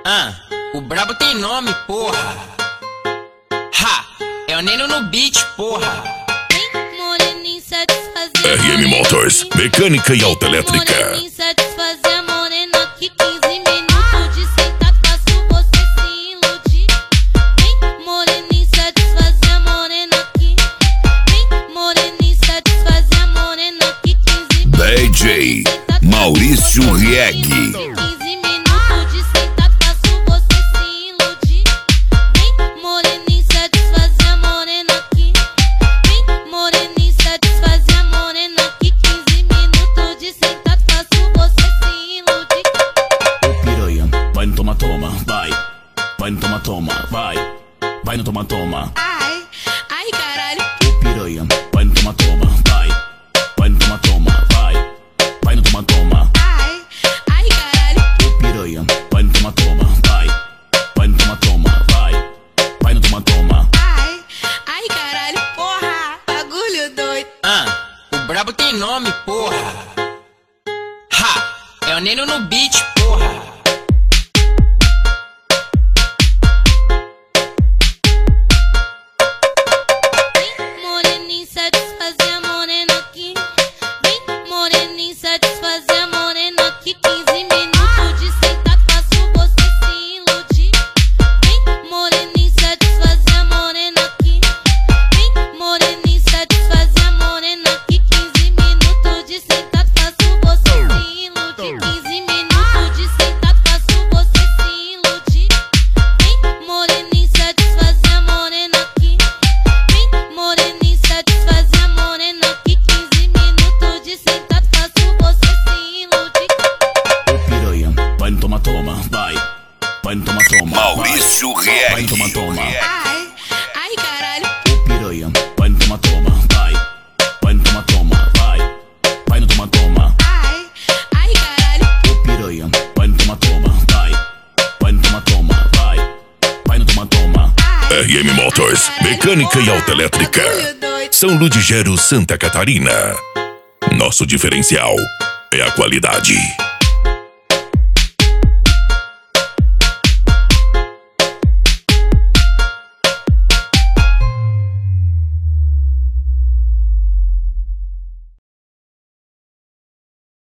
O brabo tem nome, porra. Ha, é o Neno no beat, porra. Moreninho satisfazer RM Motors, mecânica e autoelétrica. Moreninho satisfazer a morena que 15 minutos de sentar faço você se iludir. Vem, moreninho satisfazer a morena que. Vem, moreninho satisfazer a morena que 15 minutos. DJ Maurício Rieg. 15 minutos de sentar faço você se iludir. Vem, moreninho satisfazer a morena que. Vem, moreninho satisfazer a morena que 15 minutos de sentar faço você se iludir. Ô piranha, vai no toma-toma, vai. Vai no toma-toma, vai. Vai no toma-toma. Ai, ai caralho. Ô piranha, vai no toma-toma, vai. Vai no toma-toma, vai. Vai no toma-toma. Ai, ai caralho. Ô piranha, vai no toma-toma, vai. Vai no toma-toma, vai. Vai no toma-toma. Ai, ai caralho. Porra, bagulho doido. O brabo tem nome, porra. Ha, é o Neno no beat, porra. Vem, moreninho satisfazer a morena que. Vem, moreninho satisfazer a morena que 15 minutos de sentar faço você se iludir. Vem, moreninho satisfazer a morena que. Vem, moreninho satisfazer a morena que 15 minutos de sentar faço você se iludir. 15 minutos de sentar faço você se iludir. Vem, moreninho satisfazer a morena que. Vem, moreninho satisfazer a morena que 15 minutos de sentar faço você se iludir. Ô piranha, vai no toma-toma, vai. Vai no toma-toma. Maurício Rieg. Vai no toma-toma. Ai, ai caralho. Ô piranha, vai no toma-toma, vai. Vai no toma-toma, vai. Vai no toma-toma. Ai, ai caralho. Ô piranha, vai no toma-toma, vai. Vai no toma-toma, vai. Vai no toma-toma. RM Motors, mecânica e autoelétrica. Bagulho doido. São Ludgero, Santa Catarina. Nosso diferencial é a qualidade.